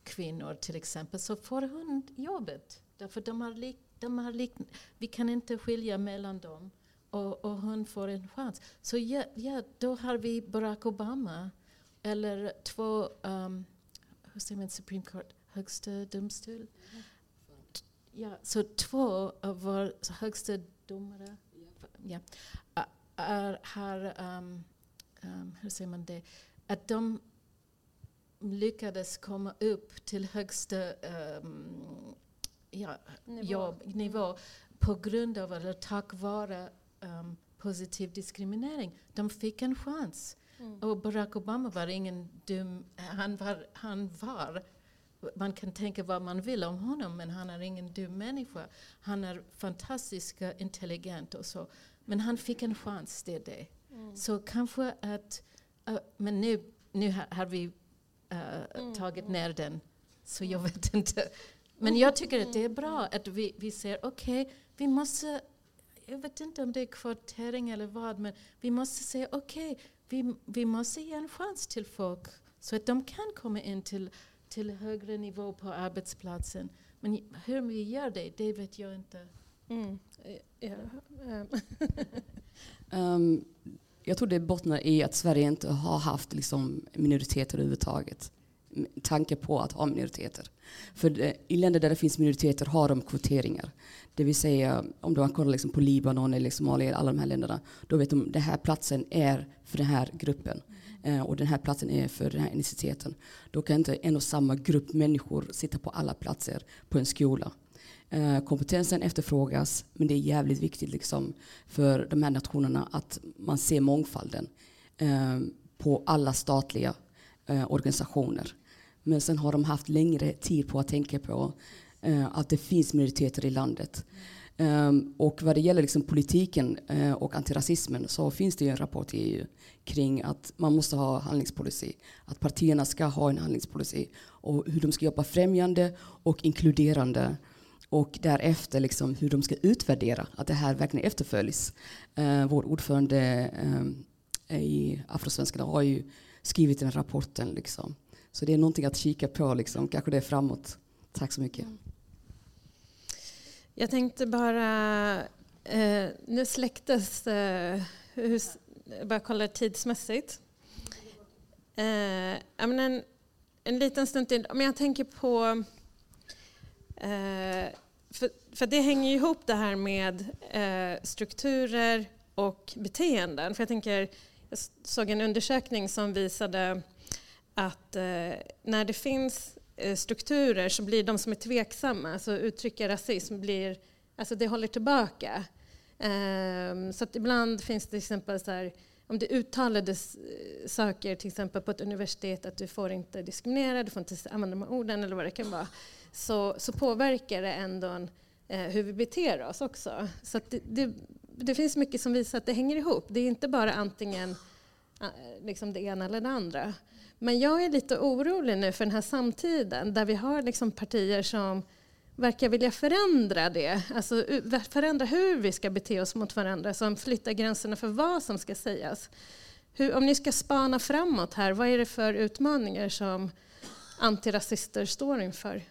kvinnor till exempel, så får hon jobbet. Därför de har lik, de har lik, vi kan inte skilja mellan dem. Och, och hon får en chans. Så ja, ja, då har vi Barack Obama. Eller två, um, hur säger man, Supreme Court, högsta domstol. Mm. Ja, så två av våra högsta domare ja, är, har, um, um, hur säger man det, att de lyckades komma upp till högsta um, ja, nivå. Jobb, nivå på grund av, eller tack vare um, positiv diskriminering. De fick en chans. Mm. Och Barack Obama var ingen dum, han var, han var, man kan tänka vad man vill om honom, men han är ingen dum människa. Han är fantastiskt intelligent och så. Men han fick en chans, det är det. Mm. Så kanske att, uh, men nu, nu har, har vi uh, mm. tagit ner den, så jag vet inte. Men jag tycker att det är bra att vi, vi säger okej, okay, vi måste, jag vet inte om det är kvotering eller vad, men vi måste säga okej, okay, vi, vi måste ge en chans till folk så att de kan komma in till, till högre nivå på arbetsplatsen. Men hur vi gör det, det vet jag inte. Mm. Ja. um, jag tror det bottnar i att Sverige inte har haft liksom, minoriteter överhuvudtaget. Tanke på att ha minoriteter. För det, i länder där det finns minoriteter har de kvoteringar. Det vill säga, om man kollar liksom på Libanon eller Somalia, alla de här länderna, då vet de att den här platsen är för den här gruppen. Mm. Eh, och den här platsen är för den här etniciteten. Då kan inte en och samma grupp människor sitta på alla platser på en skola. Eh, kompetensen efterfrågas, men det är jävligt viktigt liksom, för de här nationerna att man ser mångfalden eh, på alla statliga eh, organisationer. Men sen har de haft längre tid på att tänka på uh, att det finns minoriteter i landet. Um, och vad det gäller liksom politiken uh, och antirasismen så finns det ju en rapport i E U kring att man måste ha handlingspolicy. Att partierna ska ha en handlingspolicy och hur de ska jobba främjande och inkluderande. Och därefter liksom hur de ska utvärdera att det här verkligen efterföljs. Uh, vår ordförande um, i Afrosvenskarna har ju skrivit den rapporten liksom. Så det är någonting att kika på, liksom. Kanske det är framåt. Tack så mycket. Jag tänkte bara, eh, nu släcktes, eh, hur, jag bara kollar tidsmässigt. Eh, jag menar en, en liten stund till, om jag tänker på, eh, för, för det hänger ju ihop det här med eh, strukturer och beteenden. För jag tänker, jag såg en undersökning som visade att eh, när det finns eh, strukturer så blir de som är tveksamma, alltså uttrycka rasism, blir, alltså det håller tillbaka. Eh, så att ibland finns det till exempel så här, om det uttalades eh, saker till exempel på ett universitet att du får inte diskriminera, du får inte använda de här orden eller vad det kan vara, så, så påverkar det ändå eh, hur vi beter oss också. Så att det, det, det finns mycket som visar att det hänger ihop. Det är inte bara antingen eh, liksom det ena eller det andra. Men jag är lite orolig nu för den här samtiden där vi har liksom partier som verkar vilja förändra det. Alltså förändra hur vi ska bete oss mot varandra, som flyttar gränserna för vad som ska sägas. Hur, om ni ska spana framåt här, vad är det för utmaningar som antirasister står inför?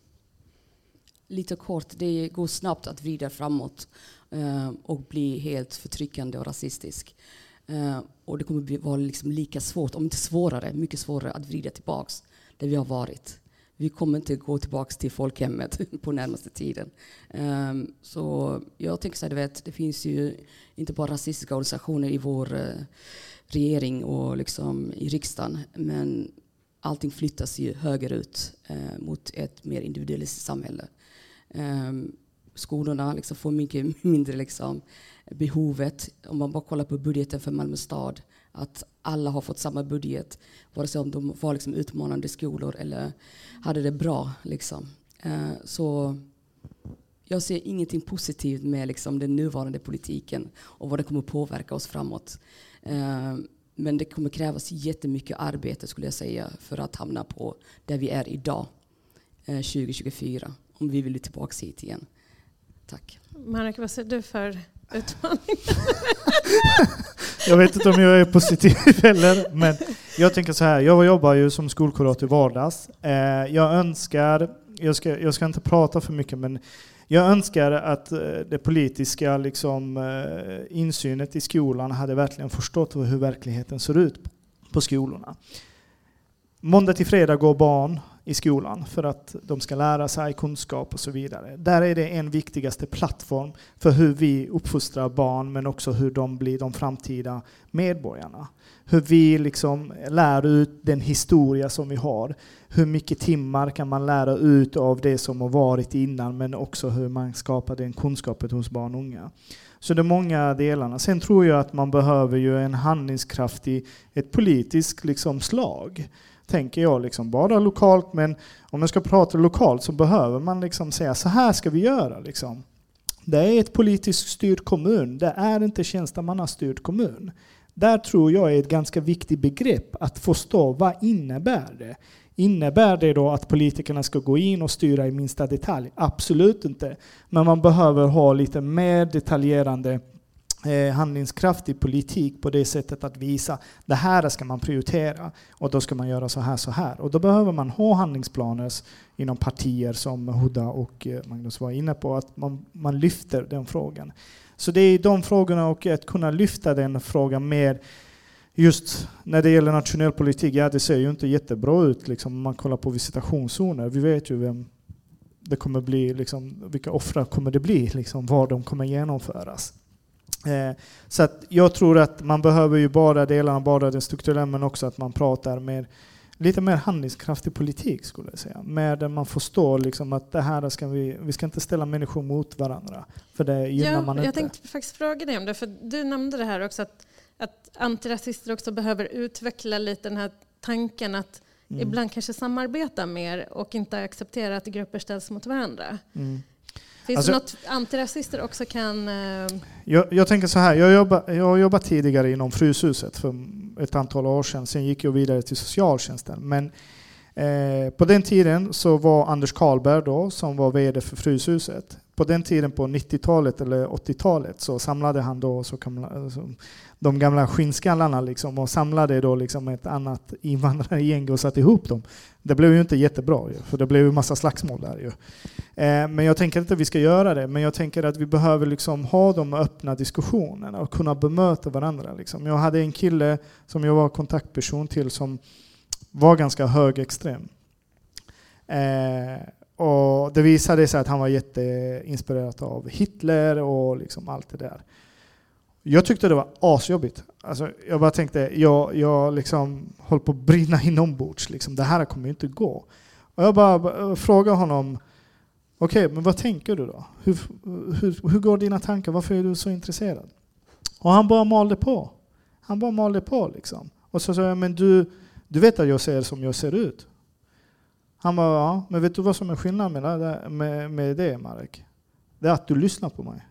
Lite kort, det går snabbt att vrida framåt eh, och bli helt förtryckande och rasistisk. Uh, och det kommer bli, vara liksom lika svårt, om inte svårare, mycket svårare att vrida tillbaks där vi har varit. Vi kommer inte gå tillbaks till folkhemmet på närmaste tiden. Um, så jag tänker så här, du vet, det finns ju inte bara rasistiska organisationer i vår uh, regering och liksom i riksdagen, men allting flyttas ju högerut uh, mot ett mer individualistiskt samhälle. Um, skolorna liksom får mycket mindre liksom, behovet, om man bara kollar på budgeten för Malmö stad, att alla har fått samma budget, vare sig om de var liksom utmanande skolor eller hade det bra. Liksom. Uh, så jag ser ingenting positivt med liksom, den nuvarande politiken och vad det kommer påverka oss framåt. Uh, men det kommer krävas jättemycket arbete, skulle jag säga, för att hamna på där vi är idag, uh, tjugo tjugofyra, om vi vill tillbaka hit igen. Tack. Marek, vad ser du för utmaningar? Jag vet inte om jag är positiv heller, men Jag tänker så här, jag jobbar ju som skolkurator i vardags. Eh, jag önskar, jag ska, jag ska inte prata för mycket, men jag önskar att eh, det politiska liksom, eh, insynet i skolan hade verkligen förstått hur verkligheten ser ut på, på skolorna. Måndag till fredag går barn i skolan för att de ska lära sig kunskap och så vidare. Där är det en viktigaste plattform för hur vi uppfostrar barn, men också hur de blir de framtida medborgarna. Hur vi liksom lär ut den historia som vi har. Hur mycket timmar kan man lära ut av det som har varit innan, men också hur man skapar den kunskapen hos barn och unga. Så det är många delarna. Sen tror jag att man behöver ju en handlingskraftig, ett politiskt liksom slag. Tänker jag liksom bara lokalt, men om man ska prata lokalt så behöver man liksom säga så här ska vi göra liksom. Det är ett politiskt styrd kommun, det är inte tjänstemannastyrd kommun. Där tror jag är ett ganska viktigt begrepp att förstå vad innebär det. Innebär det då att politikerna ska gå in och styra i minsta detalj? Absolut inte. Men man behöver ha lite mer detaljerande eh, handlingskraftig politik på det sättet att visa det här ska man prioritera och då ska man göra så här så här. Och då behöver man ha handlingsplaner inom partier som Huda och Magnus var inne på, att man, man lyfter den frågan. Så det är de frågorna, och att kunna lyfta den frågan mer. Just när det gäller nationell politik, ja det ser ju inte jättebra ut liksom, om man kollar på visitationszoner. Vi vet ju vem det kommer bli, liksom, vilka offrar kommer det bli, liksom, var de kommer genomföras. Eh, så att jag tror att man behöver ju bara delarna, bara den strukturella, men också att man pratar med lite mer handlingskraftig politik skulle jag säga. Med man förstår liksom att det här ska vi, vi ska inte ställa människor mot varandra. För det gynnar ja, man inte. Jag tänkte faktiskt fråga dig om det, för du nämnde det här också att att antirasister också behöver utveckla lite den här tanken att mm. ibland kanske samarbeta mer och inte acceptera att grupper ställs mot varandra. Mm. Finns alltså, det något antirasister också kan... Uh... Jag, jag tänker så här, jag jobbar, jag har jobbat tidigare inom Fryshuset för ett antal år sedan. Sen gick jag vidare till socialtjänsten. Men eh, på den tiden så var Anders Karlberg då, som var vd för Fryshuset. På den tiden på nittiotalet eller åttiotalet så samlade han då så kan, så, de gamla skinnskallarna liksom, och samlade då liksom ett annat invandrargäng och satte ihop dem. Det blev ju inte jättebra, ju, för det blev ju massa slagsmål där. Ju. Eh, men jag tänker inte att vi ska göra det, men jag tänker att vi behöver liksom ha de öppna diskussionerna och kunna bemöta varandra. Liksom. Jag hade en kille som jag var kontaktperson till som var ganska högerextrem. Eh, och det visade sig att han var jätteinspirerad av Hitler och liksom allt det där. Jag tyckte det var asjobbigt. Alltså, jag bara tänkte, jag, jag liksom håller på att brinna inombords. Liksom. Det här kommer ju inte gå. Och jag bara frågade honom, okej, okay, men vad tänker du då? Hur, hur, hur går dina tankar? Varför är du så intresserad? Och han bara malde på. Han bara malde på liksom. Och så sa jag, men du, du vet att jag ser som jag ser ut. Han bara, ja, men vet du vad som är skillnaden med, med, med det, Marek? Det är att du lyssnar på mig.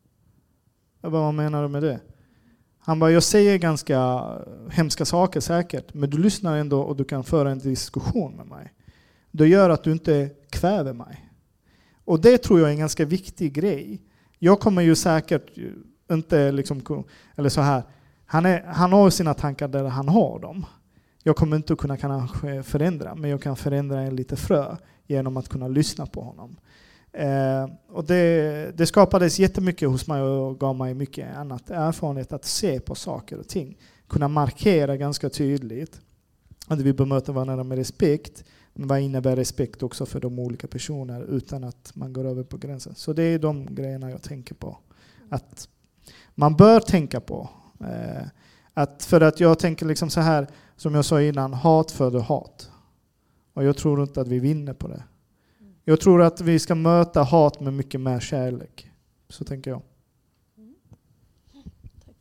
Jag bara, vad menar du med det? Han bara, jag säger ganska hemska saker säkert, men du lyssnar ändå och du kan föra en diskussion med mig. Det gör att du inte kväver mig. Och det tror jag är en ganska viktig grej. Jag kommer ju säkert inte liksom, eller så här, han, är, han har sina tankar där han har dem. Jag kommer inte att kunna kanske förändra, men jag kan förändra en lite frö genom att kunna lyssna på honom. Eh, och det, det skapades jättemycket hos mig och gav mig mycket annat erfarenhet att se på saker och ting. Kunna markera ganska tydligt att vi bemöter varandra med respekt. Men vad innebär respekt också för de olika personerna utan att man går över på gränsen. Så det är de grejerna jag tänker på. Att man bör tänka på. Eh, att för att jag tänker liksom så här, som jag sa innan, hat föder hat. Och jag tror inte att vi vinner på det. Jag tror att vi ska möta hat med mycket mer kärlek. Så tänker jag. Mm. Tack.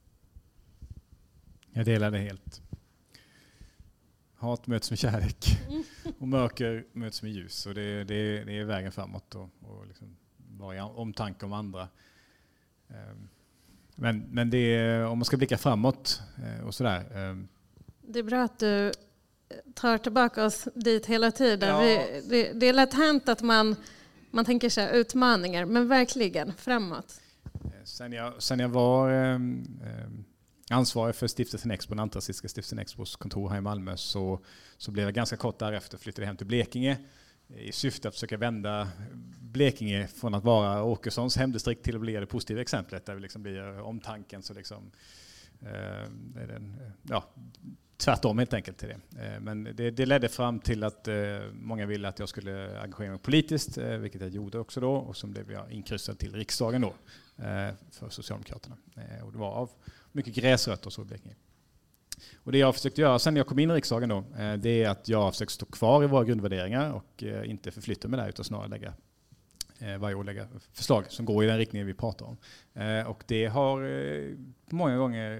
Jag delar det helt. Hat möts med kärlek. Mm. Och mörker möts med ljus. Och det, det, det är vägen framåt. Och, och liksom vara omtanke om andra. Men, men det är, om man ska blicka framåt och sådär. Det är bra att du tar tillbaka oss dit hela tiden. Ja. Vi, det, det är lätt hänt att man, man tänker sig utmaningar, men verkligen framåt. Sen jag, sen jag var eh, ansvarig för stiftelsen Expo, den antirasistiska stiftelsen Expos kontor här i Malmö, så, så blev jag ganska kort därefter flyttade hem till Blekinge i syfte att försöka vända Blekinge från att vara Åkessons hemdistrikt till att bli det positiva exemplet där vi liksom blir omtanken så liksom eh, är den, ja, tvärtom helt enkelt till det. Eh, men det, det ledde fram till att eh, många ville att jag skulle engagera mig politiskt, eh, vilket jag gjorde också då, och så blev jag inkryssad till riksdagen då eh, för Socialdemokraterna. Eh, och det var av mycket gräsrötter och så i Blekinge. Och det jag har försökt göra sen jag kom in i riksdagen då, det är att jag har försökt stå kvar i våra grundvärderingar och inte förflytta mig där, utan snarare lägga, varje år lägga förslag som går i den riktningen vi pratar om. Och det har många gånger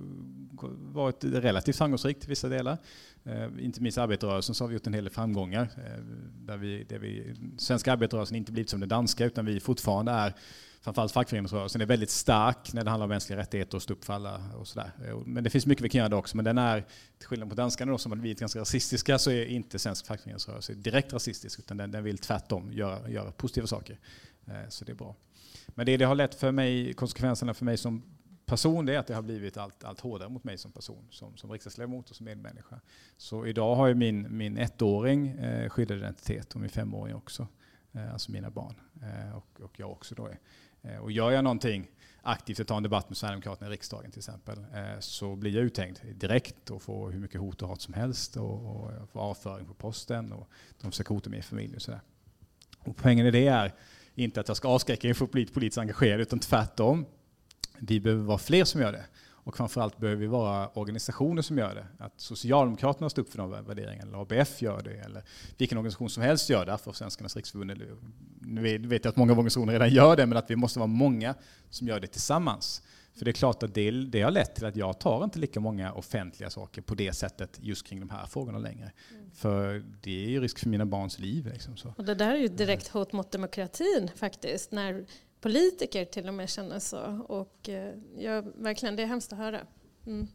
varit relativt framgångsrikt i vissa delar. Inte minst arbetarrörelsen så har vi gjort en hel del framgångar. Där vi, där vi, svenska arbetarrörelsen inte blivit som den danska, utan vi fortfarande är, framförallt fackföreningsrörelsen är väldigt stark när det handlar om mänskliga rättigheter och stå upp för alla och sådär. Men det finns mycket vi kan göra där också. Men den är, till skillnad på danskarna då, som har blivit ganska rasistiska, så är inte svensk fackföreningsrörelse direkt rasistisk, utan den, den vill tvärtom göra, göra positiva saker. Så det är bra. Men det det har lett för mig, konsekvenserna för mig som person, det är att det har blivit allt, allt hårdare mot mig som person, som, som riksdagsledamot och som medmänniska. Så idag har ju min, min ettåring eh, skyddad identitet och min femåring också. Eh, alltså mina barn. Eh, och, och jag också då är. Och gör jag någonting aktivt att ta en debatt med Sverigedemokraterna i riksdagen till exempel, så blir jag uthängd direkt och får hur mycket hot och hat som helst och, och får avföring på posten och de försöker hota mig i familj och sådär. Och poängen i det är inte att jag ska avskräcka inför politiskt engagerad, utan tvärtom. Vi behöver vara fler som gör det. Och framförallt behöver vi vara organisationer som gör det. Att Socialdemokraterna står upp för de värderingarna, eller A B F gör det, eller vilken organisation som helst gör det, för Svenskarnas riksförbund. Nu vet jag att många organisationer redan gör det, men att vi måste vara många som gör det tillsammans. För det är klart att det, det har lett till att jag tar inte lika många offentliga saker på det sättet just kring de här frågorna längre. Mm. För det är ju risk för mina barns liv. Liksom, så. Och det där är ju direkt hot mot demokratin faktiskt, när politiker till och med känner så. Och eh, ja, verkligen, det är hemskt att höra. Mm.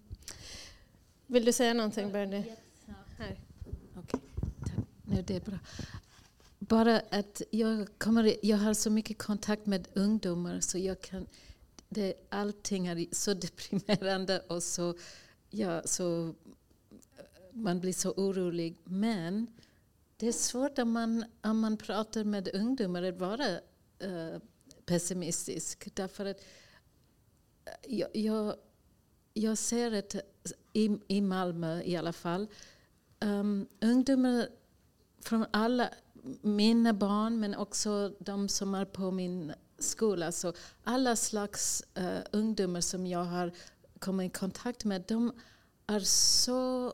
Vill du säga någonting, Bernie? Här. Okej, tack. Nej, det är bra. Bara att jag, kommer, jag har så mycket kontakt med ungdomar så jag kan... Det, allting är så deprimerande och så, ja, så man blir så orolig. Men det är svårt om man, om man pratar med ungdomar att vara uh, pessimistisk. Därför att jag, jag, jag ser att i, i Malmö i alla fall, um, ungdomar från alla mina barn, men också de som är på min skola, så alla slags uh, ungdomar som jag har kommit i kontakt med, de är så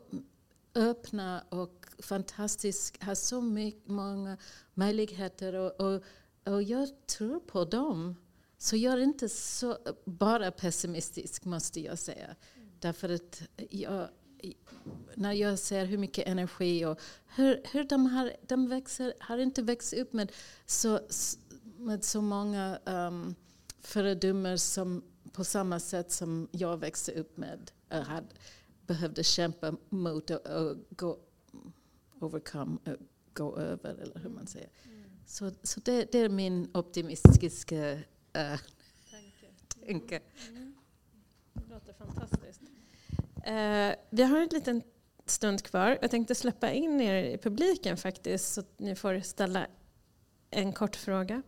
öppna och fantastiska, har så mycket, många möjligheter och, och, och jag tror på dem. Så jag är inte så bara pessimistisk, måste jag säga. Mm. Därför att jag, när jag ser hur mycket energi och hur, hur de, har, de växer, har inte växt upp med så, med så många um, fördomar som på samma sätt som jag växte upp med och hade, behövde kämpa mot och, och gå overcome, och gå över, eller hur man säger. Mm. Så, så det, det är min optimistiska uh, tanke. Mm. Det låter fantastiskt. Uh, vi har en liten stund kvar. Jag tänkte släppa in er i publiken faktiskt, så att ni får ställa en kort fråga.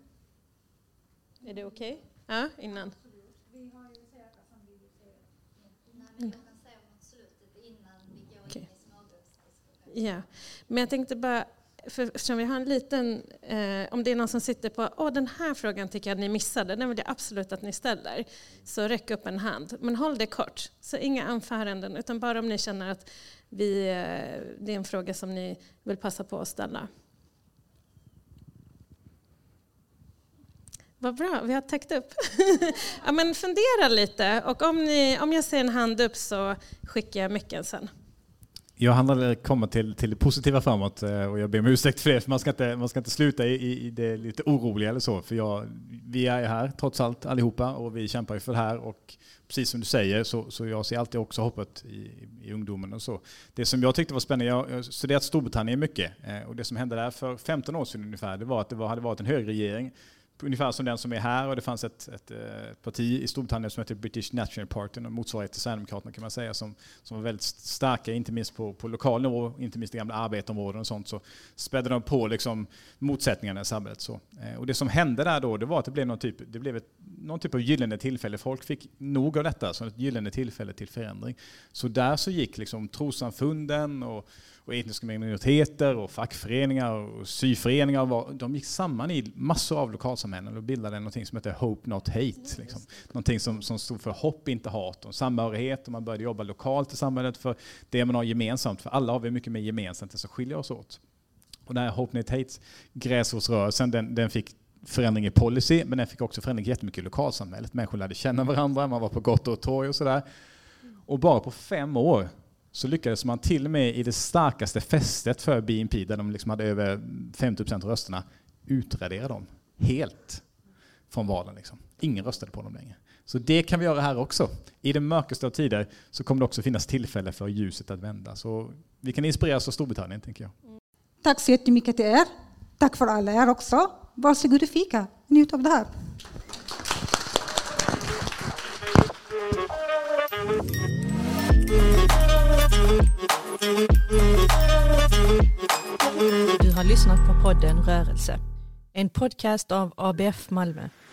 Är det okej? Okay? Ja, innan. Vi har ju säkert som vi vill säga. Nej, men jag kan säga mot slutet innan vi går in i smågruppsdiskussionen. Ja, men jag tänkte bara, för, eftersom vi har en liten, eh, om det är någon som sitter på, åh, den här frågan tycker jag att ni missade, den vill jag absolut att ni ställer. Så räck upp en hand. Men håll det kort. Så inga anföranden, utan bara om ni känner att vi, eh, det är en fråga som ni vill passa på att ställa. Vad bra, vi har täckt upp. Ja, men fundera lite, och om, ni, om jag ser en hand upp så skickar jag micken sen. Jag handlar komma till, till det positiva framåt, och jag ber om ursäkt för det, för man ska inte, man ska inte sluta i, i det lite oroliga eller så, för jag, vi är här trots allt allihopa och vi kämpar ju för det här, och precis som du säger så, så jag ser alltid också hoppet i, i ungdomen och så. Det som jag tyckte var spännande, jag har studerat Storbritannien mycket, och det som hände där för femton år sedan ungefär, det var att det var, hade varit en högerregering ungefär som den som är här, och det fanns ett, ett, ett parti i Storbritannien som heter British National Party, och motsvarighet till Sverigedemokraterna kan man säga, som, som var väldigt starka, inte minst på, på lokal nivå, inte minst i gamla arbetarområden och sånt, så spädde de på liksom motsättningarna i samhället. Så. Och det som hände där då, det var att det blev någon typ, det blev ett, någon typ av gyllene tillfälle. Folk fick nog av detta, så ett gyllene tillfälle till förändring. Så där så gick liksom trossamfunden och och etniska minoriteter och fackföreningar och syföreningar, de gick samman i massor av lokalsamhällen och bildade något som heter Hope Not Hate. Liksom. Någonting som, som stod för hopp, inte hat, och samhörighet, och man började jobba lokalt i samhället för det man har gemensamt, för alla har vi mycket mer gemensamt än som skiljer oss åt. Och den här Hope Not Hate gräsrotsrörelsen, den, den fick förändring i policy, men den fick också förändring jättemycket i lokalsamhället. Människor lärde känna varandra, man var på gator och torg och sådär. Och bara på fem år så lyckades man till och med i det starkaste fästet för B N P, där de liksom hade över femtio procent av rösterna, utradera dem helt från valen. Liksom. Ingen röstade på dem längre. Så det kan vi göra här också. I den mörkaste av tider så kommer det också finnas tillfälle för ljuset att vända. Så vi kan inspireras av Storbritannien, tänker jag. Tack så jättemycket till er. Tack för alla er också. Varsågod och fika. Njut av det här. Du har lyssnat på podden Rörelse, en podcast av A B F Malmö.